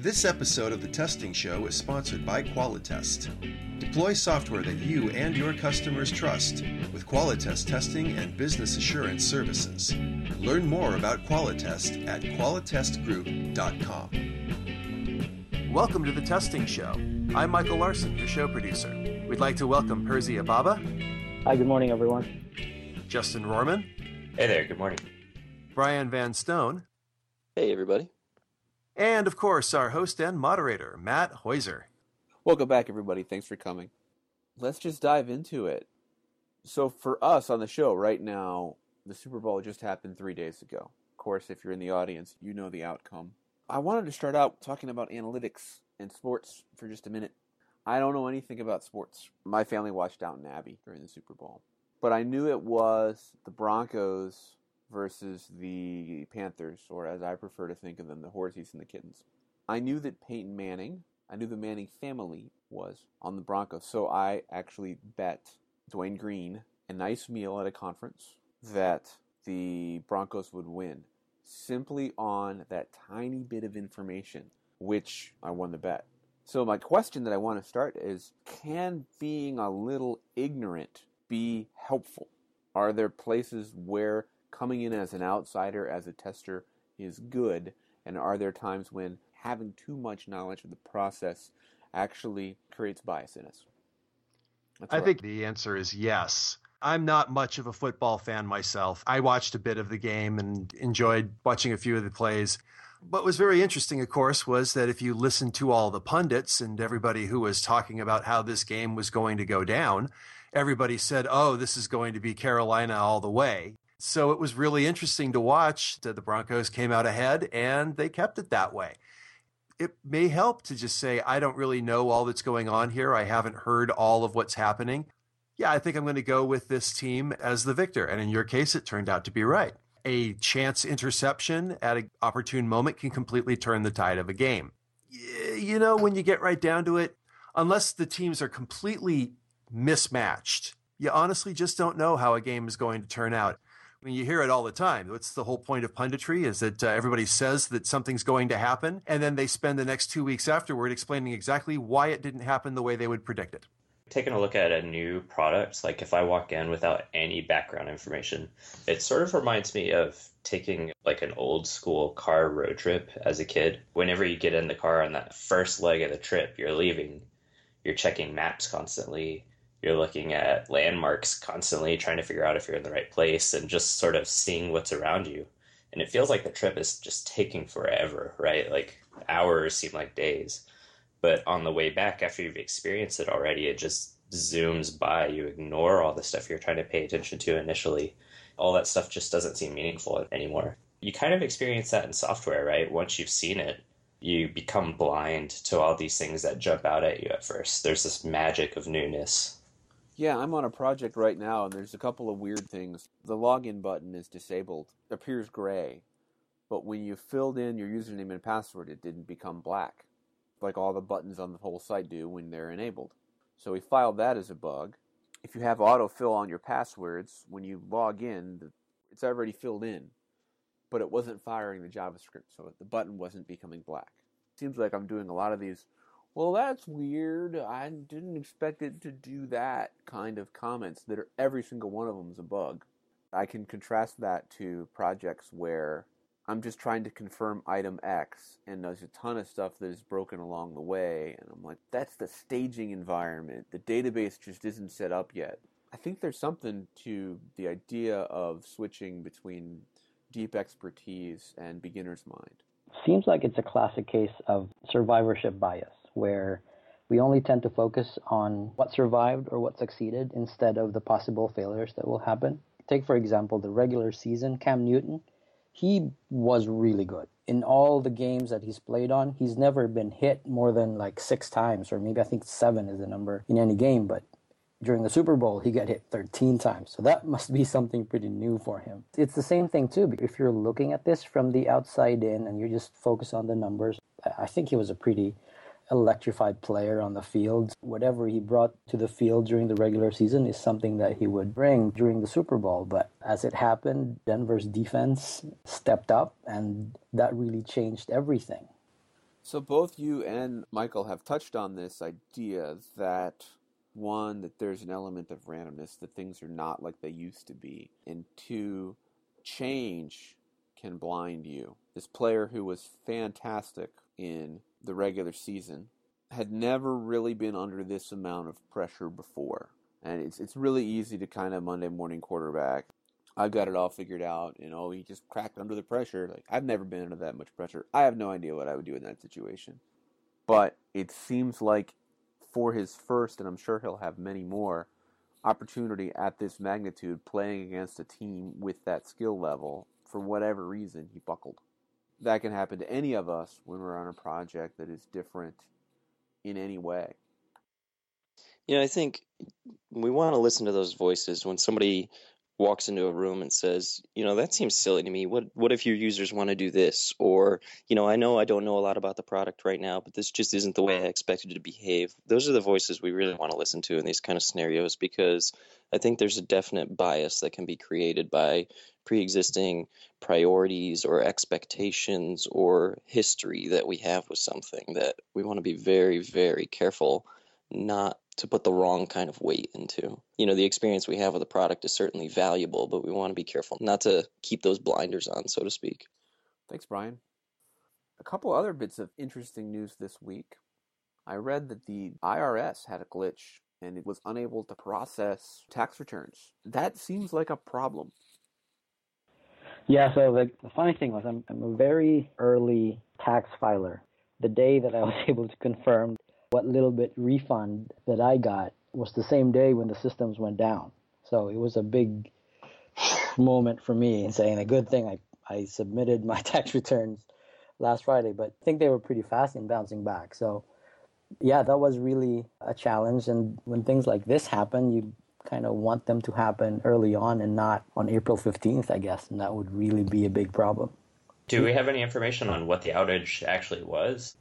This episode of The Testing Show is sponsored by Qualitest. Deploy software that you and your customers trust with Qualitest testing and business assurance services. Learn more about Qualitest at qualitestgroup.com. Welcome to The Testing Show. I'm Michael Larson, your show producer. We'd like to welcome Percy Ababa. Hi, good morning, everyone. Justin Rohrman. Hey there, good morning. Brian Van Stone. Hey, everybody. And, of course, our host and moderator, Matt Heuser. Welcome back, everybody. Thanks for coming. Let's just dive into it. So for us on the show right now, the Super Bowl just happened 3 days ago. Of course, if you're in the audience, you know the outcome. I wanted to start out talking about analytics and sports for just a minute. I don't know anything about sports. My family watched Downton Abbey during the Super Bowl. But I knew it was the Broncos versus the Panthers, or as I prefer to think of them, the Horsies and the Kittens. I knew that Peyton Manning, I knew the Manning family was on the Broncos, so I actually bet Dwayne Green a nice meal at a conference that the Broncos would win, simply on that tiny bit of information, which I won the bet. So my question that I want to start is, can being a little ignorant be helpful? Are there places where coming in as an outsider, as a tester, is good? And are there times when having too much knowledge of the process actually creates bias in us? I think the answer is yes. I'm not much of a football fan myself. I watched a bit of the game and enjoyed watching a few of the plays. What was very interesting, of course, was that if you listened to all the pundits and everybody who was talking about how this game was going to go down, everybody said, oh, this is going to be Carolina all the way. So it was really interesting to watch that the Broncos came out ahead and they kept it that way. It may help to just say, I don't really know all that's going on here. I haven't heard all of what's happening. Yeah, I think I'm going to go with this team as the victor. And in your case, it turned out to be right. A chance interception at an opportune moment can completely turn the tide of a game. You know, when you get right down to it, unless the teams are completely mismatched, you honestly just don't know how a game is going to turn out. I mean, you hear it all the time. What's the whole point of punditry is that everybody says that something's going to happen, and then they spend the next 2 weeks afterward explaining exactly why it didn't happen the way they would predict it. Taking a look at a new product, like if I walk in without any background information, it sort of reminds me of taking like an old school car road trip as a kid. Whenever you get in the car on that first leg of the trip, you're leaving, you're checking maps constantly. You're looking at landmarks constantly, trying to figure out if you're in the right place and just sort of seeing what's around you. And it feels like the trip is just taking forever, right? Like hours seem like days. But on the way back, after you've experienced it already, it just zooms by. You ignore all the stuff you're trying to pay attention to initially. All that stuff just doesn't seem meaningful anymore. You kind of experience that in software, right? Once you've seen it, you become blind to all these things that jump out at you at first. There's this magic of newness. Yeah, I'm on a project right now, and there's a couple of weird things. The login button is disabled. It appears gray, but when you filled in your username and password, it didn't become black, like all the buttons on the whole site do when they're enabled. So we filed that as a bug. If you have autofill on your passwords, when you log in, it's already filled in, but it wasn't firing the JavaScript, so the button wasn't becoming black. Seems like I'm doing a lot of these, well, that's weird, I didn't expect it to do that kind of comments that are every single one of them is a bug. I can contrast that to projects where I'm just trying to confirm item X, and there's a ton of stuff that is broken along the way, and I'm like, that's the staging environment. The database just isn't set up yet. I think there's something to the idea of switching between deep expertise and beginner's mind. Seems like it's a classic case of survivorship bias, where we only tend to focus on what survived or what succeeded instead of the possible failures that will happen. Take, for example, the regular season, Cam Newton. He was really good. In all the games that he's played on, he's never been hit more than like 6 times, or maybe I think 7 is the number in any game, but during the Super Bowl, he got hit 13 times. So that must be something pretty new for him. It's the same thing too, if you're looking at this from the outside in and you just focus on the numbers, I think he was a pretty electrified player on the field. Whatever he brought to the field during the regular season is something that he would bring during the Super Bowl. But as it happened, Denver's defense stepped up, and that really changed everything. So both you and Michael have touched on this idea that, one, that there's an element of randomness, that things are not like they used to be, and two, change can blind you. This player who was fantastic in the regular season had never really been under this amount of pressure before. And it's really easy to kind of Monday morning quarterback. I've got it all figured out. He just cracked under the pressure. Like, I've never been under that much pressure. I have no idea what I would do in that situation. But it seems like for his first, and I'm sure he'll have many more, opportunity at this magnitude playing against a team with that skill level, for whatever reason, he buckled. That can happen to any of us when we're on a project that is different in any way. I think we want to listen to those voices when somebody walks into a room and says, that seems silly to me. What if your users want to do this? Or, I know I don't know a lot about the product right now, but this just isn't the way I expected it to behave. Those are the voices we really want to listen to in these kind of scenarios, because I think there's a definite bias that can be created by pre-existing priorities or expectations or history that we have with something that we want to be very, very careful not to put the wrong kind of weight into. The experience we have with the product is certainly valuable, but we want to be careful not to keep those blinders on, so to speak. Thanks, Brian. A couple other bits of interesting news this week. I read that the IRS had a glitch and it was unable to process tax returns. That seems like a problem. Yeah, so the funny thing was I'm a very early tax filer. The day that I was able to confirm what little bit refund that I got was the same day when the systems went down. So it was a big moment for me in saying a good thing I submitted my tax returns last Friday, but I think they were pretty fast in bouncing back. So yeah, that was really a challenge. And when things like this happen, you kind of want them to happen early on and not on April 15th, I guess. And that would really be a big problem. Do we have any information on what the outage actually was?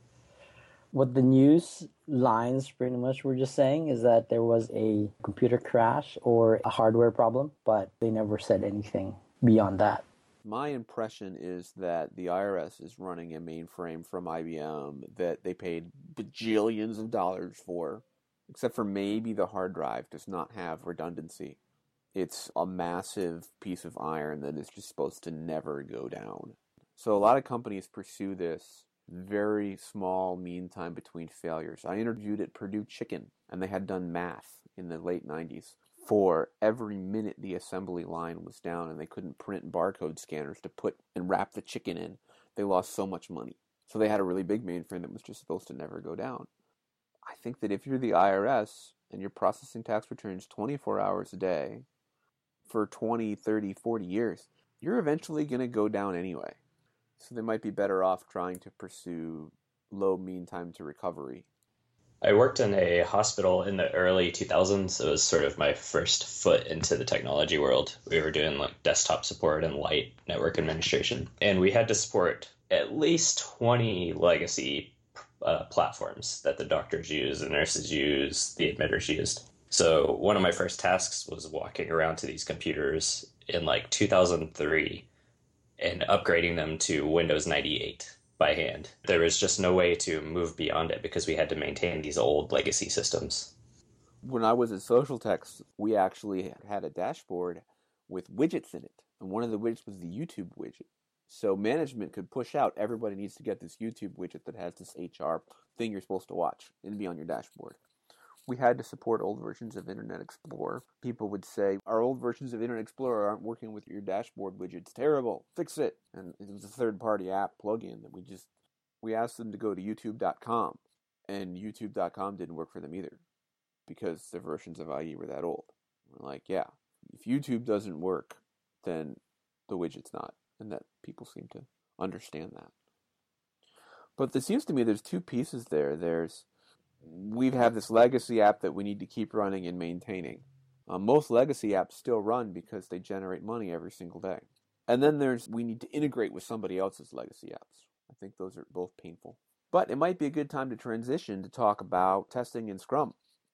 What the news lines pretty much were just saying is that there was a computer crash or a hardware problem, but they never said anything beyond that. My impression is that the IRS is running a mainframe from IBM that they paid bajillions of dollars for, except for maybe the hard drive does not have redundancy. It's a massive piece of iron that is just supposed to never go down. So a lot of companies pursue this very small mean time between failures. I interviewed at Purdue Chicken, and they had done math in the late 90s. For every minute the assembly line was down and they couldn't print barcode scanners to put and wrap the chicken in, they lost so much money. So they had a really big mainframe that was just supposed to never go down. I think that if you're the IRS and you're processing tax returns 24 hours a day for 20, 30, 40 years, you're eventually going to go down anyway. So they might be better off trying to pursue low mean time to recovery. I worked in a hospital in the early 2000s. It was sort of my first foot into the technology world. We were doing like desktop support and light network administration. And we had to support at least 20 legacy platforms that the doctors use, the nurses use, the admitters used. So one of my first tasks was walking around to these computers in like 2003 and upgrading them to Windows 98 by hand. There was just no way to move beyond it because we had to maintain these old legacy systems. When I was at Social Text, we actually had a dashboard with widgets in it. And one of the widgets was the YouTube widget. So management could push out, everybody needs to get this YouTube widget that has this HR thing you're supposed to watch and be on your dashboard. We had to support old versions of Internet Explorer. People would say, our old versions of Internet Explorer aren't working with your dashboard widget. It's terrible. Fix it. And it was a third-party app plugin that we asked them to go to youtube.com. And youtube.com didn't work for them either because their versions of IE were that old. We're like, yeah, if YouTube doesn't work, then the widget's not. And that people seem to understand that. But there seems to me there's two pieces there. We have this legacy app that we need to keep running and maintaining. Most legacy apps still run because they generate money every single day. And then we need to integrate with somebody else's legacy apps. I think those are both painful. But it might be a good time to transition to talk about testing in Scrum.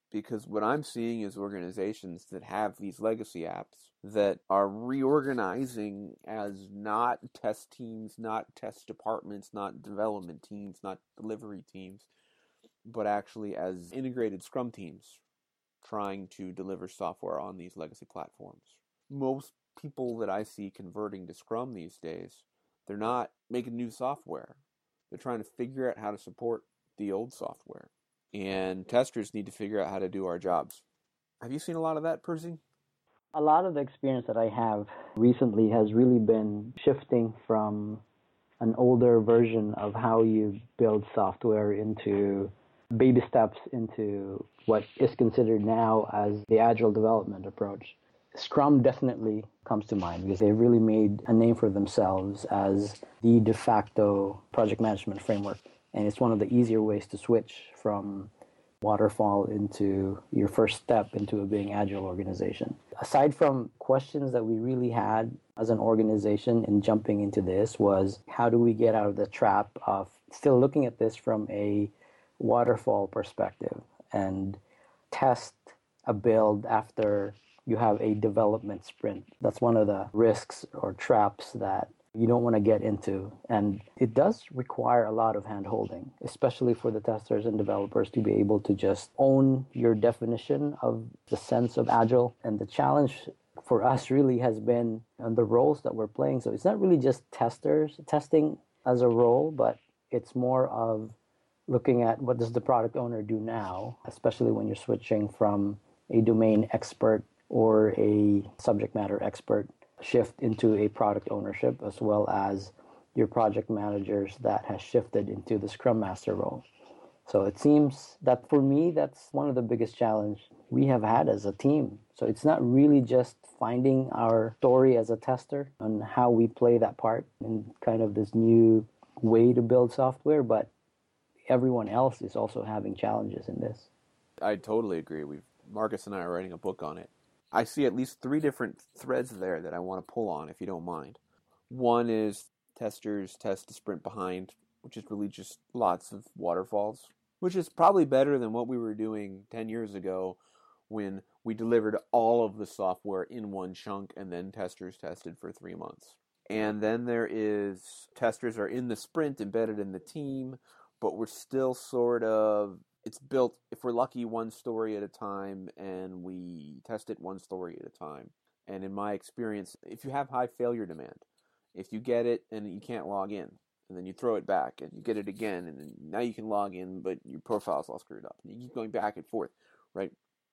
Because what I'm seeing is organizations that have these legacy apps that are reorganizing as not test teams, not test departments, not development teams, not delivery teams, but actually as integrated Scrum teams trying to deliver software on these legacy platforms. Most people that I see converting to Scrum these days, they're not making new software. They're trying to figure out how to support the old software. And testers need to figure out how to do our jobs. Have you seen a lot of that, Percy? A lot of the experience that I have recently has really been shifting from an older version of how you build software into baby steps into what is considered now as the agile development approach. Scrum definitely comes to mind because they've really made a name for themselves as the de facto project management framework. And it's one of the easier ways to switch from waterfall into your first step into a being agile organization. Aside from questions that we really had as an organization in jumping into this was how do we get out of the trap of still looking at this from a waterfall perspective and test a build after you have a development sprint. That's one of the risks or traps that you don't want to get into. And it does require a lot of hand-holding, especially for the testers and developers to be able to just own your definition of the sense of agile. And the challenge for us really has been on the roles that we're playing. So it's not really just testing as a role, but it's more of looking at what does the product owner do now, especially when you're switching from a domain expert or a subject matter expert shift into a product ownership, as well as your project managers that has shifted into the Scrum Master role. So it seems that for me, that's one of the biggest challenge we have had as a team. So it's not really just finding our story as a tester and how we play that part in kind of this new way to build software, but everyone else is also having challenges in this. I totally agree. Marcus and I are writing a book on it. I see at least 3 different threads there that I want to pull on, if you don't mind. One is testers test the sprint behind, which is really just lots of waterfalls, which is probably better than what we were doing 10 years ago when we delivered all of the software in one chunk and then testers tested for 3 months. And then there is testers are in the sprint embedded in the team, but we're still sort of, it's built, if we're lucky, one story at a time, and we test it one story at a time. And in my experience, if you have high failure demand, if you get it and you can't log in, and then you throw it back, and you get it again, and then now you can log in, but your profile's all screwed up, and you keep going back and forth, right?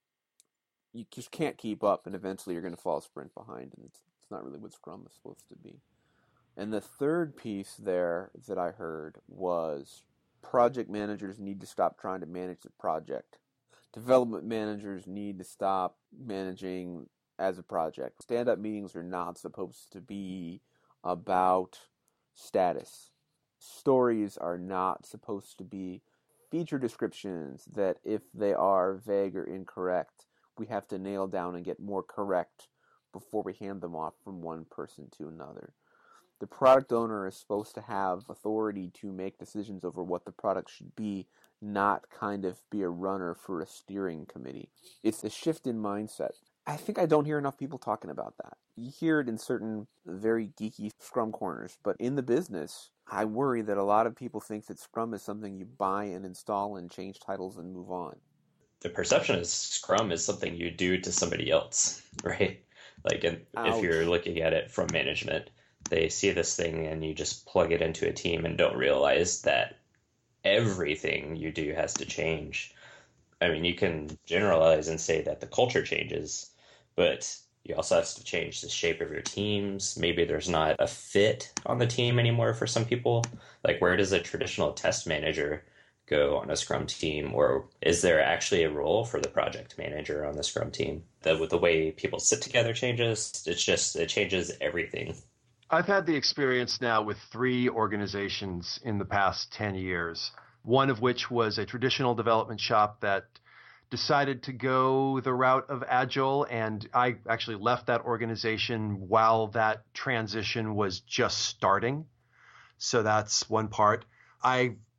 You just can't keep up, and eventually you're going to fall a sprint behind, and it's not really what Scrum is supposed to be. And the third piece there that I heard was project managers need to stop trying to manage the project. Development managers need to stop managing as a project. Stand-up meetings are not supposed to be about status. Stories are not supposed to be feature descriptions that, if they are vague or incorrect, we have to nail down and get more correct before we hand them off from one person to another. The product owner is supposed to have authority to make decisions over what the product should be, not kind of be a runner for a steering committee. It's a shift in mindset. I think I don't hear enough people talking about that. You hear it in certain very geeky Scrum corners, but in the business, I worry that a lot of people think that Scrum is something you buy and install and change titles and move on. The perception is Scrum is something you do to somebody else, right? Like, if you're looking at it from management, they see this thing and you just plug it into a team and don't realize that everything you do has to change. I mean, you can generalize and say that the culture changes, but you also have to change the shape of your teams. Maybe there's not a fit on the team anymore for some people. Like, where does a traditional test manager go on a Scrum team? Or is there actually a role for the project manager on the Scrum team? The way people sit together changes. It changes everything. I've had the experience now with 3 organizations in the past 10 years, one of which was a traditional development shop that decided to go the route of Agile, and I actually left that organization while that transition was just starting. So that's one part. I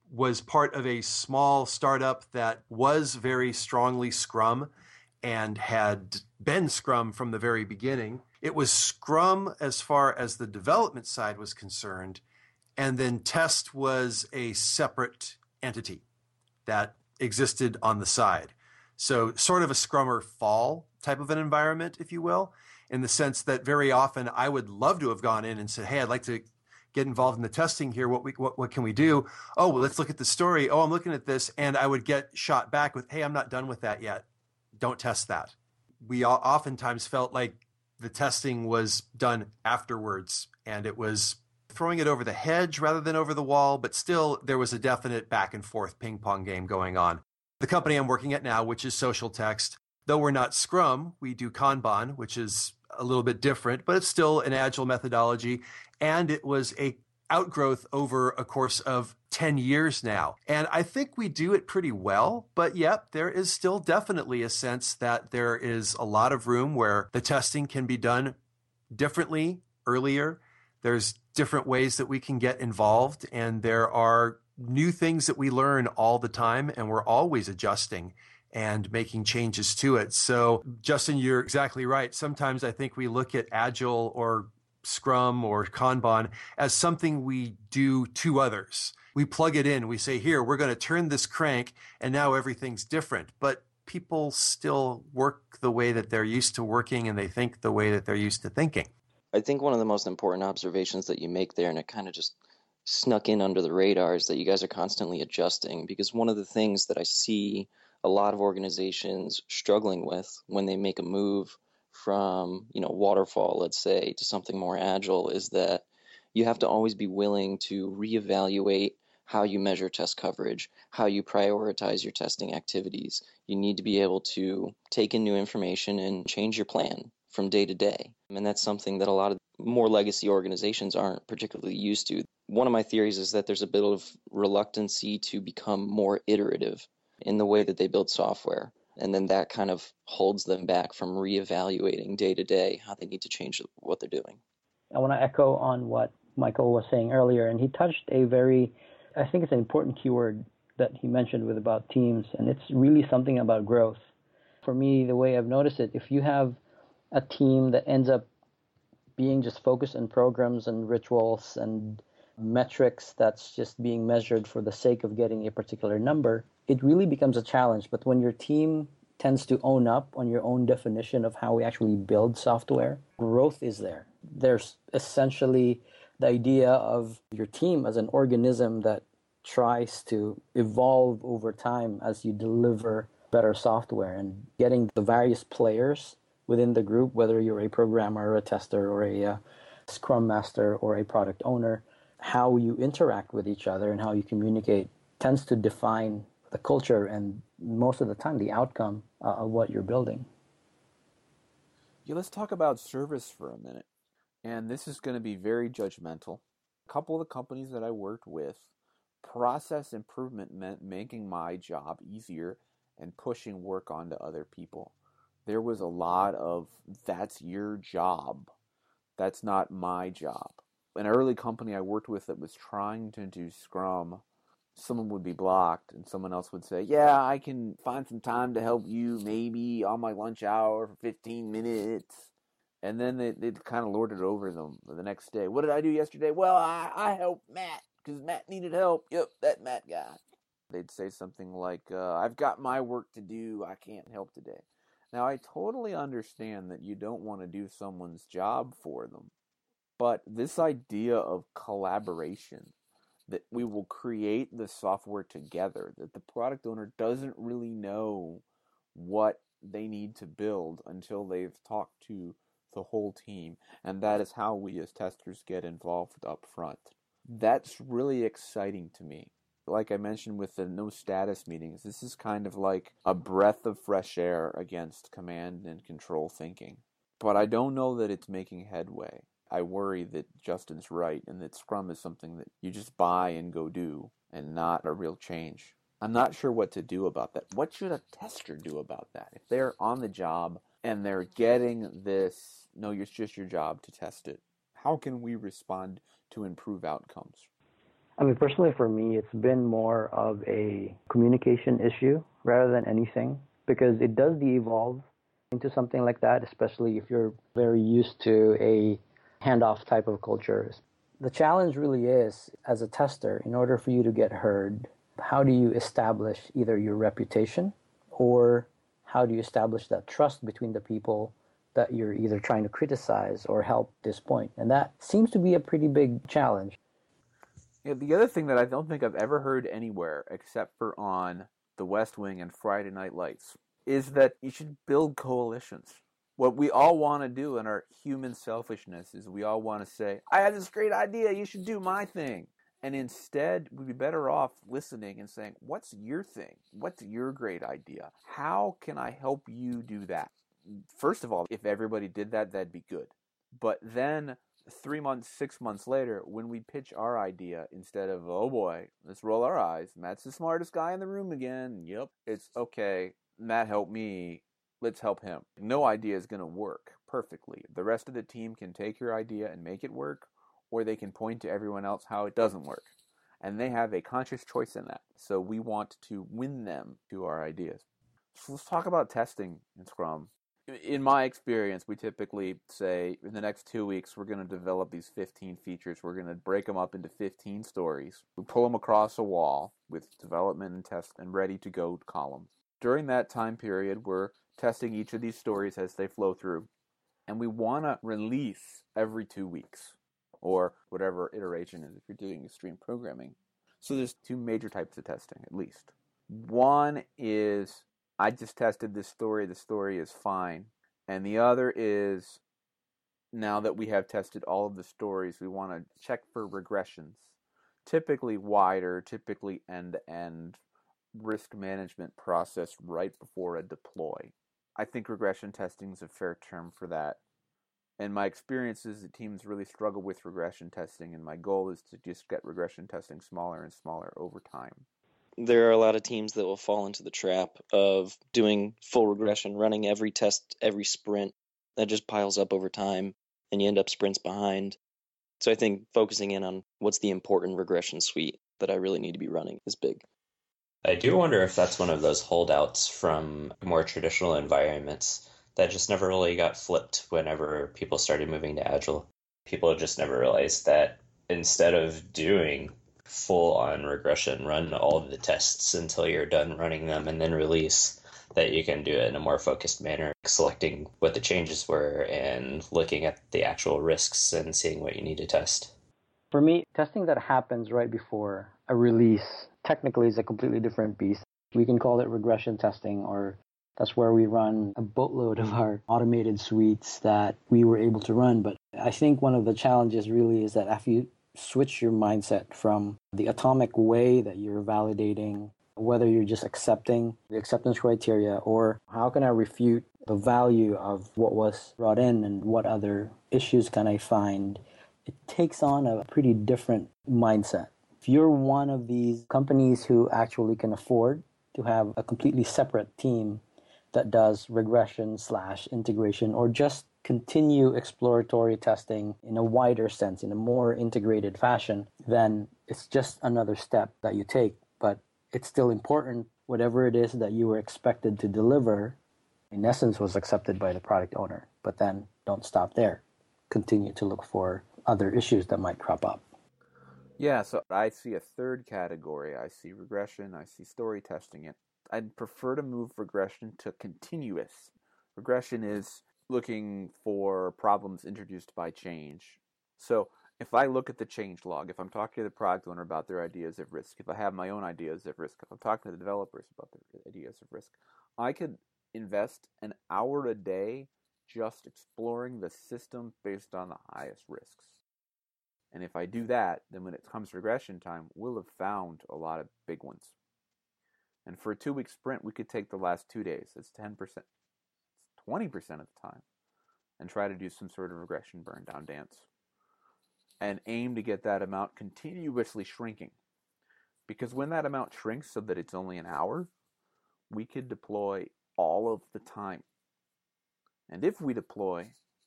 was part of a small startup that was very strongly Scrum and had been Scrum from the very beginning. It was Scrum as far as the development side was concerned, and then test was a separate entity that existed on the side. So sort of a Scrummer fall type of an environment, if you will, in the sense that very often I would love to have gone in and said, hey, I'd like to get involved in the testing here. What can we do? Oh, well, let's look at the story. Oh, I'm looking at this. And I would get shot back with, hey, I'm not done with that yet. Don't test that. We oftentimes felt like the testing was done afterwards, and it was throwing it over the hedge rather than over the wall, but still there was a definite back and forth ping pong game going on. The company I'm working at now, which is Social Text, though we're not Scrum, we do Kanban, which is a little bit different, but it's still an agile methodology. And it was a outgrowth over a course of 10 years now. And I think we do it pretty well, but yep, there is still definitely a sense that there is a lot of room where the testing can be done differently, earlier. There's different ways that we can get involved, and there are new things that we learn all the time, and we're always adjusting and making changes to it. So, Justin, you're exactly right. Sometimes I think we look at Agile or Scrum or Kanban as something we do to others. We plug it in. We say, here, we're going to turn this crank, and now everything's different. But people still work the way that they're used to working, and they think the way that they're used to thinking. I think one of the most important observations that you make there, and it kind of just snuck in under the radar, is that you guys are constantly adjusting, because one of the things that I see a lot of organizations struggling with when they make a move from, waterfall, let's say, to something more agile is that you have to always be willing to reevaluate how you measure test coverage, how you prioritize your testing activities. You need to be able to take in new information and change your plan from day to day. And that's something that a lot of more legacy organizations aren't particularly used to. One of my theories is that there's a bit of reluctancy to become more iterative in the way that they build software. And then that kind of holds them back from reevaluating day to day how they need to change what they're doing. I want to echo on what Michael was saying earlier, and he touched I think it's an important keyword that he mentioned with about teams, and it's really something about growth. For me, the way I've noticed it, if you have a team that ends up being just focused on programs and rituals and metrics that's just being measured for the sake of getting a particular number, it really becomes a challenge. But when your team tends to own up on your own definition of how we actually build software, growth is there. There's essentially the idea of your team as an organism that tries to evolve over time as you deliver better software, and getting the various players within the group, whether you're a programmer or a tester or a scrum master or a product owner, how you interact with each other and how you communicate tends to define the culture and most of the time the outcome of what you're building. Yeah, let's talk about service for a minute. And this is going to be very judgmental. A couple of the companies that I worked with, process improvement meant making my job easier and pushing work onto other people. There was a lot of, that's your job. That's not my job. An early company I worked with that was trying to do Scrum, someone would be blocked and someone else would say, yeah, I can find some time to help you maybe on my lunch hour for 15 minutes. And then they'd kind of lord it over them the next day. What did I do yesterday? Well, I helped Matt because Matt needed help. Yep, that Matt guy. They'd say something like, I've got my work to do. I can't help today. Now, I totally understand that you don't want to do someone's job for them. But this idea of collaboration, that we will create the software together, that the product owner doesn't really know what they need to build until they've talked to the whole team, and that is how we as testers get involved up front. That's really exciting to me. Like I mentioned with the no status meetings, this is kind of like a breath of fresh air against command and control thinking. But I don't know that it's making headway. I worry that Justin's right and that Scrum is something that you just buy and go do and not a real change. I'm not sure what to do about that. What should a tester do about that? If they're on the job and they're getting this, no, it's just your job to test it, how can we respond to improve outcomes? I mean, personally for me, it's been more of a communication issue rather than anything, because it does de-evolve into something like that, especially if you're very used to a handoff type of culture. The challenge really is, as a tester, in order for you to get heard, how do you establish either your reputation, or how do you establish that trust between the people that you're either trying to criticize or help at this point? And that seems to be a pretty big challenge. Yeah, the other thing that I don't think I've ever heard anywhere except for on The West Wing and Friday Night Lights is that you should build coalitions. What we all want to do in our human selfishness is we all want to say, I have this great idea, you should do my thing. And instead, we'd be better off listening and saying, what's your thing? What's your great idea? How can I help you do that? First of all, if everybody did that, that'd be good. But then 3 months, 6 months later, when we pitch our idea, instead of, oh boy, let's roll our eyes, Matt's the smartest guy in the room again. Yep. It's okay, Matt helped me, let's help him. No idea is going to work perfectly. The rest of the team can take your idea and make it work, or they can point to everyone else how it doesn't work. And they have a conscious choice in that. So we want to win them to our ideas. So let's talk about testing in Scrum. In my experience, we typically say in the next 2 weeks, we're going to develop these 15 features. We're going to break them up into 15 stories. We pull them across a wall with development and test and ready to go columns. During that time period, we're testing each of these stories as they flow through. And we want to release every 2 weeks, or whatever iteration is if you're doing extreme programming. So there's two major types of testing, at least. One is, I just tested this story, the story is fine. And the other is, now that we have tested all of the stories, we want to check for regressions. Typically wider, typically end-to-end risk management process right before a deploy. I think regression testing is a fair term for that. And my experience is that teams really struggle with regression testing, and my goal is to just get regression testing smaller and smaller over time. There are a lot of teams that will fall into the trap of doing full regression, running every test, every sprint. That just piles up over time, and you end up sprints behind. So I think focusing in on what's the important regression suite that I really need to be running is big. I do wonder if that's one of those holdouts from more traditional environments that just never really got flipped whenever people started moving to Agile. People just never realized that instead of doing full-on regression, run all of the tests until you're done running them and then release, that you can do it in a more focused manner, selecting what the changes were and looking at the actual risks and seeing what you need to test. For me, testing that happens right before a release technically is a completely different beast. We can call it regression testing, or that's where we run a boatload of our automated suites that we were able to run. But I think one of the challenges really is that after you switch your mindset from the atomic way that you're validating, whether you're just accepting the acceptance criteria, or how can I refute the value of what was brought in and what other issues can I find, it takes on a pretty different mindset. If you're one of these companies who actually can afford to have a completely separate team that does regression/integration, or just continue exploratory testing in a wider sense, in a more integrated fashion, then it's just another step that you take. But it's still important, whatever it is that you were expected to deliver, in essence, was accepted by the product owner. But then don't stop there. Continue to look for other issues that might crop up. Yeah, so I see a third category. I see regression, I see story testing. I'd prefer to move regression to continuous. Regression is looking for problems introduced by change. So if I look at the change log, if I'm talking to the product owner about their ideas of risk, if I have my own ideas of risk, if I'm talking to the developers about their ideas of risk, I could invest an hour a day just exploring the system based on the highest risks. And if I do that, then when it comes regression time, we'll have found a lot of big ones. And for a 2-week sprint, we could take the last 2 days. That's 10%, 20% of the time, and try to do some sort of regression burn down dance. And aim to get that amount continuously shrinking. Because when that amount shrinks so that it's only an hour, we could deploy all of the time. And if we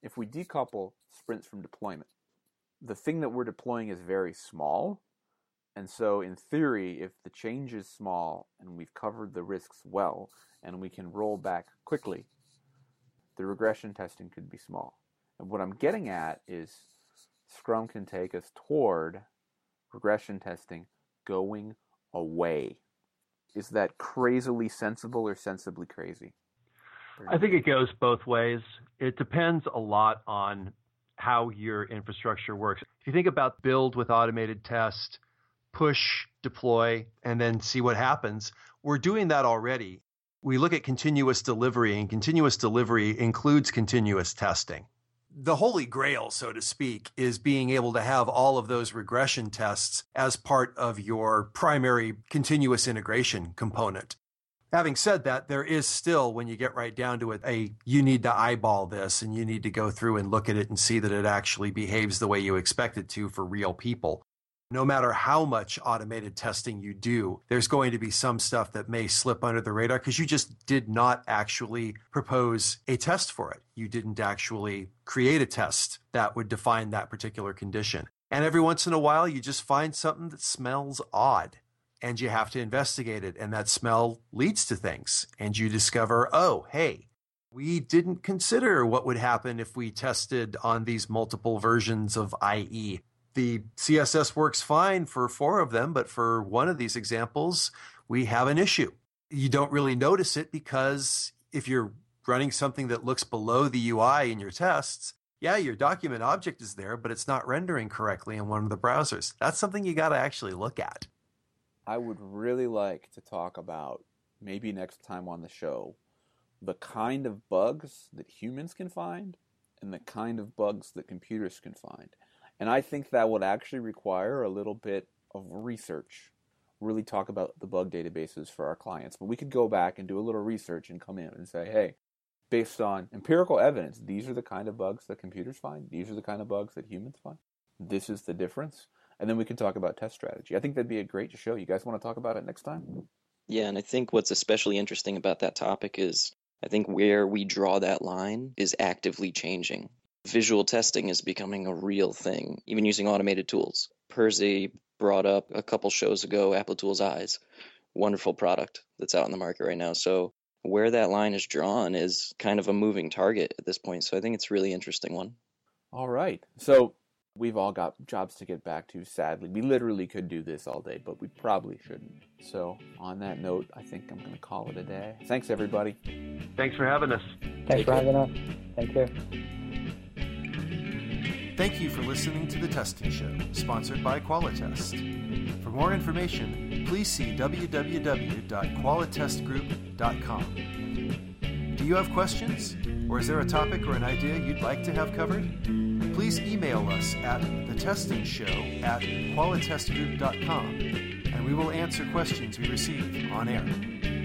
decouple sprints from deployment, the thing that we're deploying is very small, And so in theory, if the change is small and we've covered the risks well and we can roll back quickly, the regression testing could be small. And what I'm getting at is Scrum can take us toward regression testing going away. Is that crazily sensible or sensibly crazy? I think it goes both ways. It depends a lot on how your infrastructure works. If you think about build with automated test, push, deploy, and then see what happens, we're doing that already. We look at continuous delivery, and continuous delivery includes continuous testing. The holy grail, so to speak, is being able to have all of those regression tests as part of your primary continuous integration component. Having said that, there is still, when you get right down to it, you need to eyeball this and you need to go through and look at it and see that it actually behaves the way you expect it to for real people. No matter how much automated testing you do, there's going to be some stuff that may slip under the radar because you just did not actually propose a test for it. You didn't actually create a test that would define that particular condition. And every once in a while, you just find something that smells odd. And you have to investigate it, and that smell leads to things. And you discover, oh, hey, we didn't consider what would happen if we tested on these multiple versions of IE. The CSS works fine for 4 of them, but for one of these examples, we have an issue. You don't really notice it because if you're running something that looks below the UI in your tests, yeah, your document object is there, but it's not rendering correctly in one of the browsers. That's something you got to actually look at. I would really like to talk about, maybe next time on the show, the kind of bugs that humans can find and the kind of bugs that computers can find. And I think that would actually require a little bit of research, really talk about the bug databases for our clients. But we could go back and do a little research and come in and say, hey, based on empirical evidence, these are the kind of bugs that computers find. These are the kind of bugs that humans find. This is the difference. And then we can talk about test strategy. I think that'd be a great show. You guys want to talk about it next time? Yeah, and I think what's especially interesting about that topic is I think where we draw that line is actively changing. Visual testing is becoming a real thing, even using automated tools. Percy brought up a couple shows ago Applitools Eyes. Wonderful product that's out in the market right now. So where that line is drawn is kind of a moving target at this point. So I think it's a really interesting one. All right. So we've all got jobs to get back to, sadly. We literally could do this all day, but we probably shouldn't. So on that note, I think I'm going to call it a day. Thanks, everybody. Thanks for having us. Thanks for having us. Take care. Thank you for listening to The Testing Show, sponsored by Qualitest. For more information, please see www.qualitestgroup.com. Do you have questions? Or is there a topic or an idea you'd like to have covered? Please email us at thetestingshow@qualitestgroup.com, and we will answer questions we receive on air.